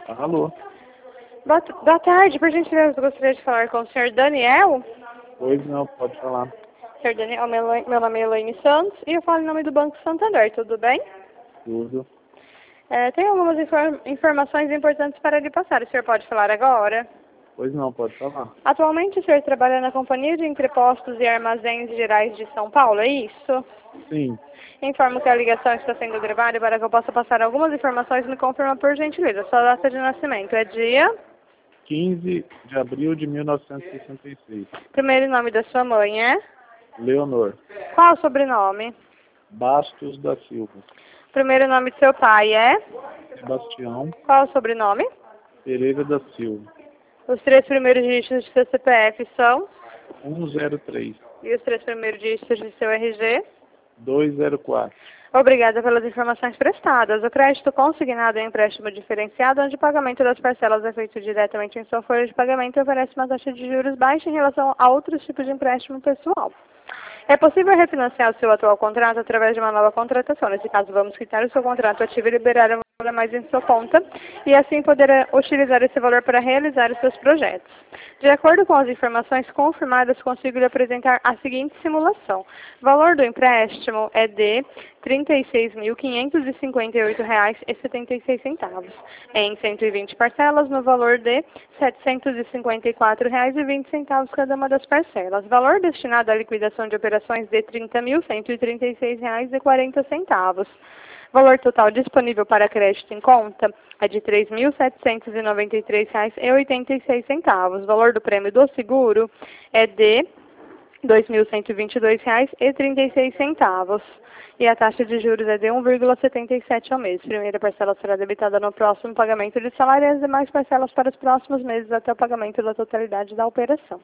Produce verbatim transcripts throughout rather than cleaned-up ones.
Alô? Boa, boa tarde, por gentileza, eu gostaria de falar com o senhor Daniel. Pois não, pode falar. senhor Daniel, meu, meu nome é Elaine Santos e eu falo em nome do Banco Santander, tudo bem? Tudo. É, tem algumas infor informações importantes para lhe passar, o senhor pode falar agora? Pois não, pode falar. Atualmente o senhor trabalha na Companhia de Entrepostos e Armazéns Gerais de São Paulo, é isso? Sim. Informo que a ligação está sendo gravada e para que eu possa passar algumas informações, me confirma por gentileza. Sua data de nascimento é dia? quinze de abril de mil novecentos e sessenta e seis. Primeiro nome da sua mãe é? Leonor. Qual o sobrenome? Bastos da Silva. Primeiro nome do seu pai é? Sebastião Qual o sobrenome? Pereira da Silva. Os três primeiros dígitos de seu C P F são? um zero três. E os três primeiros dígitos de seu R G? dois zero quatro. Obrigada pelas informações prestadas. O crédito consignado é um empréstimo diferenciado, onde o pagamento das parcelas é feito diretamente em sua folha de pagamento e oferece uma taxa de juros baixa em relação a outros tipos de empréstimo pessoal. É possível refinanciar o seu atual contrato através de uma nova contratação. Nesse caso, vamos quitar o seu contrato ativo e liberar um valor a mais em sua conta e assim poder utilizar esse valor para realizar os seus projetos. De acordo com as informações confirmadas, consigo lhe apresentar a seguinte simulação. O valor do empréstimo é de trinta e seis mil quinhentos e cinquenta e oito reais e setenta e seis centavos, em cento e vinte parcelas no valor de setecentos e cinquenta e quatro reais e vinte centavos cada uma das parcelas. Valor destinado à liquidação de operações de trinta mil cento e trinta e seis reais e quarenta centavos. Valor total disponível para crédito em conta é de três mil setecentos e noventa e três reais e oitenta e seis centavos. Valor do prêmio do seguro é de dois mil cento e vinte e dois reais e trinta e seis centavos. E a taxa de juros é de um vírgula setenta e sete ao mês. Primeira parcela será debitada no próximo pagamento de salário e as demais parcelas para os próximos meses até o pagamento da totalidade da operação.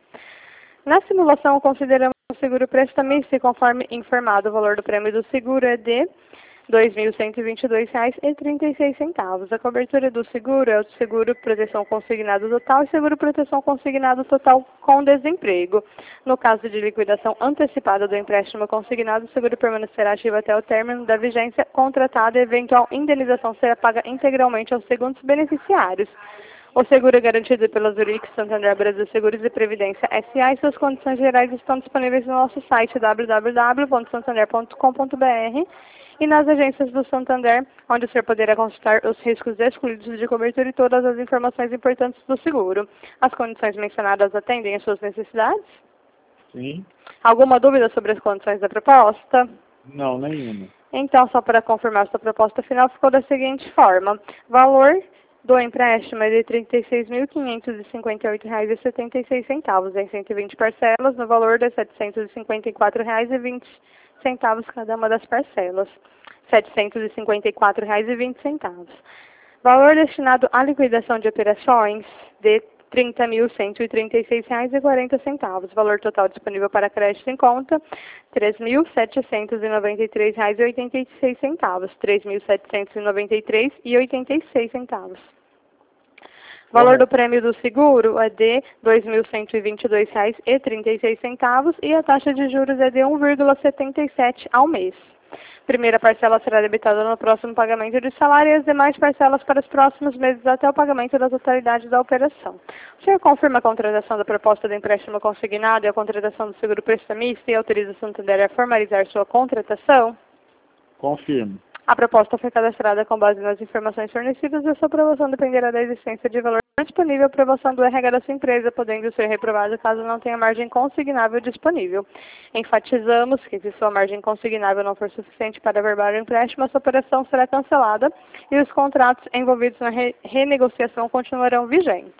Na simulação, consideramos o seguro prestamista e conforme informado, o valor do prêmio do seguro é de dois mil cento e vinte e dois reais e trinta e seis centavos. A cobertura do seguro é o seguro proteção consignado total e seguro proteção consignado total com desemprego. No caso de liquidação antecipada do empréstimo consignado, o seguro permanecerá ativo até o término da vigência contratada e eventual indenização será paga integralmente aos segundos beneficiários. O seguro é garantido pela Zurich Santander Brasil Seguros e Previdência S A e suas condições gerais estão disponíveis no nosso site w w w ponto santander ponto com ponto b r e nas agências do Santander, onde o senhor poderá consultar os riscos excluídos de cobertura e todas as informações importantes do seguro. As condições mencionadas atendem às suas necessidades? Sim. Alguma dúvida sobre as condições da proposta? Não, nenhuma. Então, só para confirmar, sua proposta final ficou da seguinte forma. Valor do empréstimo é de trinta e seis mil quinhentos e cinquenta e oito reais e setenta e seis centavos, em cento e vinte parcelas, no valor de setecentos e cinquenta e quatro reais e vinte centavos cada uma das parcelas. setecentos e cinquenta e quatro reais e vinte centavos. Valor destinado à liquidação de operações de trinta mil cento e trinta e seis reais e quarenta centavos. Valor total disponível para crédito em conta, três mil setecentos e noventa e três reais e oitenta e seis centavos. três mil setecentos e noventa e três reais e oitenta e seis centavos. Valor do prêmio do seguro é de dois mil cento e vinte e dois reais e trinta e seis centavos e a taxa de juros é de um vírgula setenta e sete ao mês. Primeira parcela será debitada no próximo pagamento de salário e as demais parcelas para os próximos meses até o pagamento da totalidade da operação. O senhor confirma a contratação da proposta de empréstimo consignado e a contratação do seguro prestamista e autoriza o Santander a formalizar sua contratação? Confirmo. A proposta foi cadastrada com base nas informações fornecidas e a sua aprovação dependerá da existência de valor disponível para aprovação do R H da sua empresa, podendo ser reprovado caso não tenha margem consignável disponível. Enfatizamos que, se sua margem consignável não for suficiente para averbar o empréstimo, a sua operação será cancelada e os contratos envolvidos na re renegociação continuarão vigentes.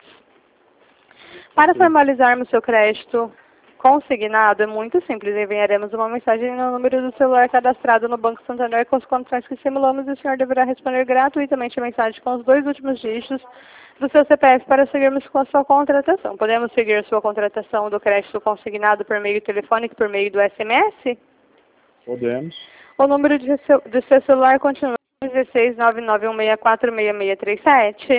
Para formalizarmos seu crédito consignado, é muito simples. Enviaremos uma mensagem no número do celular cadastrado no Banco Santander com as condições que simulamos e o senhor deverá responder gratuitamente a mensagem com os dois últimos dígitos do seu C P F para seguirmos com a sua contratação. Podemos seguir a sua contratação do crédito consignado por meio telefônico e por meio do S M S? Podemos. O número de seu, de seu celular continua um seis nove nove um seis quatro seis seis três sete?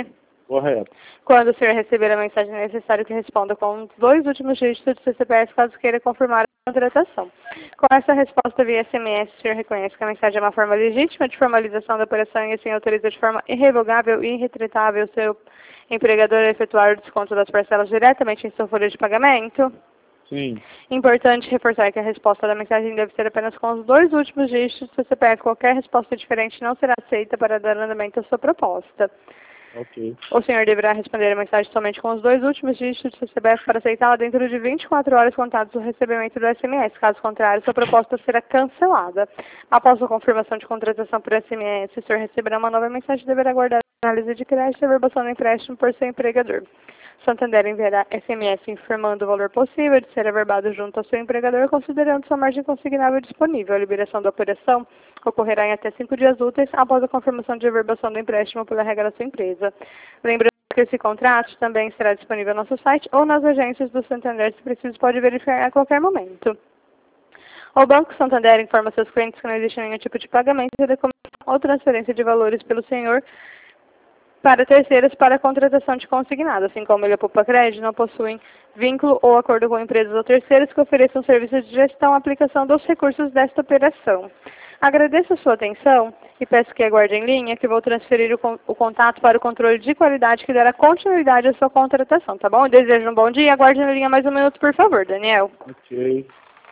Correto. Quando o senhor receber a mensagem, é necessário que responda com os dois últimos dígitos do seu C P F, caso queira confirmar a contratação. Com essa resposta via S M S, o senhor reconhece que a mensagem é uma forma legítima de formalização da operação e assim autoriza de forma irrevogável e irretretável o seu empregador a efetuar o desconto das parcelas diretamente em sua folha de pagamento? Sim. Importante reforçar que a resposta da mensagem deve ser apenas com os dois últimos dígitos do seu C P F. Qualquer resposta diferente não será aceita para dar andamento à sua proposta. Ok. O senhor deverá responder a mensagem somente com os dois últimos dígitos do seu C P F para aceitá-la dentro de vinte e quatro horas contadas do recebimento do S M S. Caso contrário, sua proposta será cancelada. Após a confirmação de contratação por S M S, o senhor receberá uma nova mensagem e deverá aguardar a análise de crédito e a averbação do empréstimo por seu empregador. Santander enviará S M S informando o valor possível de ser averbado junto ao seu empregador, considerando sua margem consignável disponível. A liberação da operação ocorrerá em até cinco dias úteis após a confirmação de averbação do empréstimo pela regra da sua empresa. Lembrando que esse contrato também será disponível no nosso site ou nas agências do Santander, se preciso, pode verificar a qualquer momento. O Banco Santander informa seus clientes que não existe nenhum tipo de pagamento, ou transferência de valores pelo senhor para terceiros para a contratação de consignado, assim como ele poupa crédito, não possuem vínculo ou acordo com empresas ou terceiros que ofereçam serviços de gestão e aplicação dos recursos desta operação. Agradeço a sua atenção e peço que aguarde em linha, que vou transferir o, con o contato para o controle de qualidade que dará continuidade à sua contratação, tá bom? Eu desejo um bom dia e aguarde na linha mais um minuto, por favor, Daniel. Ok.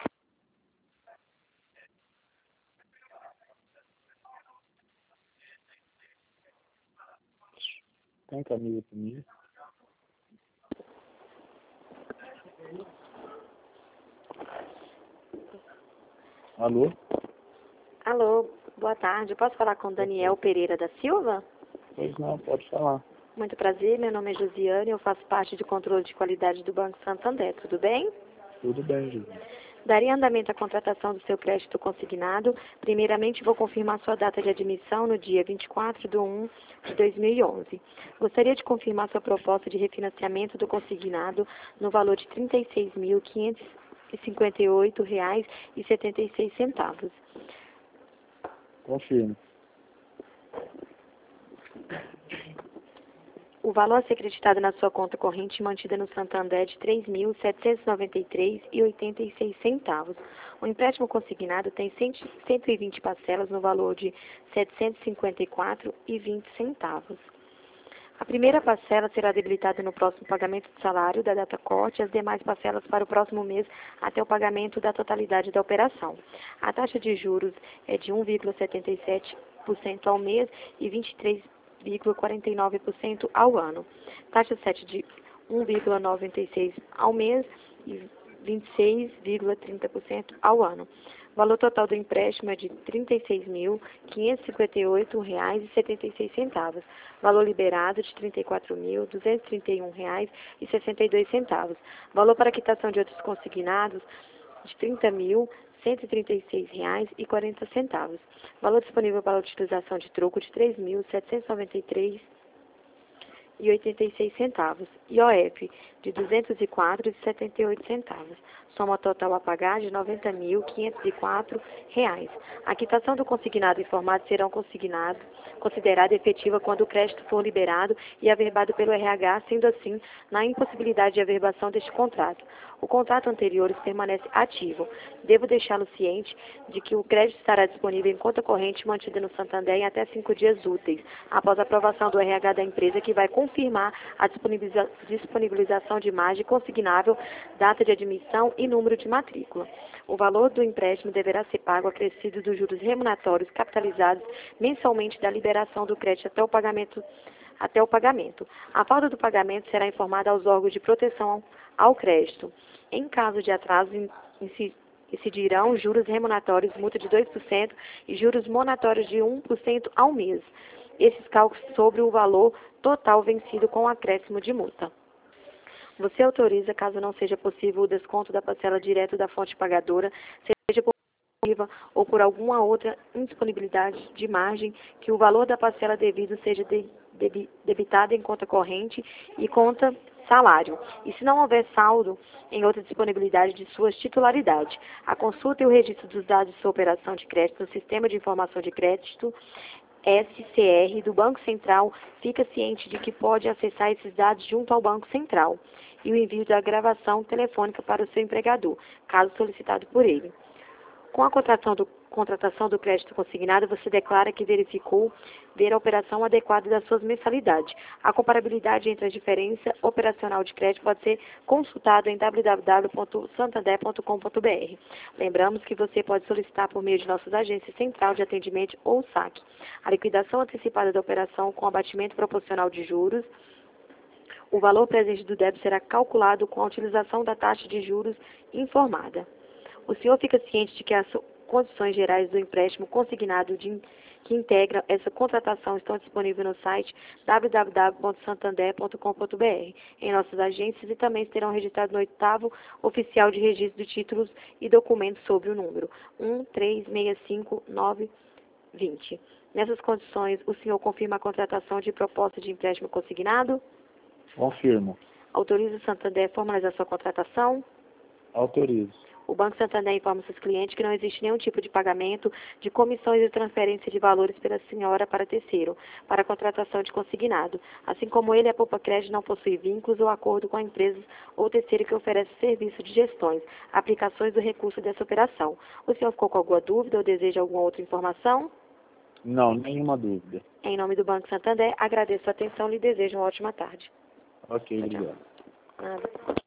Tem camisa pra mim? Alô? Alô, boa tarde. Posso falar com Daniel Pereira da Silva? Pois não, pode falar. Muito prazer, meu nome é Josiane, eu faço parte de controle de qualidade do Banco Santander, tudo bem? Tudo bem, José. Daria andamento à contratação do seu crédito consignado. Primeiramente, vou confirmar sua data de admissão no dia vinte e quatro de um de dois mil e onze. Gostaria de confirmar sua proposta de refinanciamento do consignado no valor de trinta e seis mil, quinhentos e cinquenta e oito reais e setenta e seis centavos. Confirmo. O valor a ser creditado na sua conta corrente mantida no Santander é de três mil, setecentos e noventa e três reais e oitenta e seis centavos. O empréstimo consignado tem cento e vinte parcelas no valor de setecentos e cinquenta e quatro reais e vinte centavos. A primeira parcela será debilitada no próximo pagamento de salário da data corte e as demais parcelas para o próximo mês até o pagamento da totalidade da operação. A taxa de juros é de um vírgula setenta e sete por cento ao mês e vinte e três vírgula quarenta e nove por cento ao ano. Taxa sete de um vírgula noventa e seis por cento ao mês e vinte e seis vírgula trinta por cento ao ano. O valor total do empréstimo é de trinta e seis mil, quinhentos e cinquenta e oito reais e setenta e seis centavos. Valor liberado de trinta e quatro mil, duzentos e trinta e um reais e sessenta e dois centavos. Valor para quitação de outros consignados de trinta mil, cento e trinta e seis reais e quarenta centavos. Valor disponível para utilização de troco de três mil, setecentos e noventa e três reais e oitenta e seis centavos. I O F de duzentos e quatro reais e setenta e oito centavos. Soma total a pagar de noventa mil, quinhentos e quatro reais. A quitação do consignado informado será consignado, considerada efetiva quando o crédito for liberado e averbado pelo R H, sendo assim, na impossibilidade de averbação deste contrato. O contrato anterior permanece ativo. Devo deixá-lo ciente de que o crédito estará disponível em conta corrente mantida no Santander em até cinco dias úteis, após a aprovação do R H da empresa, que vai confirmar a disponibiliza disponibilização de margem consignável, data de admissão e número de matrícula. O valor do empréstimo deverá ser pago acrescido dos juros remuneratórios capitalizados mensalmente da liberação do crédito até o pagamento. Até o pagamento. A falta do pagamento será informada aos órgãos de proteção ao crédito. Em caso de atraso, incidirão juros remuneratórios, multa de dois por cento e juros monatórios de um por cento ao mês. Esses cálculos sobre o valor total vencido com o acréscimo de multa. Você autoriza, caso não seja possível, o desconto da parcela direto da fonte pagadora, seja por ou por alguma outra indisponibilidade de margem, que o valor da parcela devido seja de, de, debitado em conta corrente e conta salário, e se não houver saldo em outra disponibilidade de suas titularidade. A consulta e o registro dos dados de sua operação de crédito no Sistema de Informação de Crédito S C R do Banco Central fica ciente de que pode acessar esses dados junto ao Banco Central e o envio da gravação telefônica para o seu empregador, caso solicitado por ele. Com a contratação do, contratação do crédito consignado, você declara que verificou ver a operação adequada das suas mensalidades. A comparabilidade entre a diferença operacional de crédito pode ser consultada em w w w ponto santander ponto com ponto b r. Lembramos que você pode solicitar por meio de nossas agências Central de Atendimento ou saque a liquidação antecipada da operação com abatimento proporcional de juros. O valor presente do débito será calculado com a utilização da taxa de juros informada. O senhor fica ciente de que as condições gerais do empréstimo consignado de, que integra essa contratação estão disponíveis no site w w w ponto santander ponto com ponto b r, em nossas agências, e também serão registrados no oitavo Oficial de Registro de Títulos e Documentos sobre o número um três seis cinco nove dois zero. Nessas condições, o senhor confirma a contratação de proposta de empréstimo consignado? Confirmo. Autoriza o Santander a formalizar sua contratação? Autorizo. O Banco Santander informa seus clientes que não existe nenhum tipo de pagamento de comissões e transferência de valores pela senhora para terceiro, para a contratação de consignado. Assim como ele, a Poupa Crédito não possui vínculos ou acordo com a empresa ou terceiro que oferece serviço de gestões, aplicações do recurso dessa operação. O senhor ficou com alguma dúvida ou deseja alguma outra informação? Não, nenhuma dúvida. Em nome do Banco Santander, agradeço a atenção e lhe desejo uma ótima tarde. Ok, Tchau, tchau. obrigado. Nada.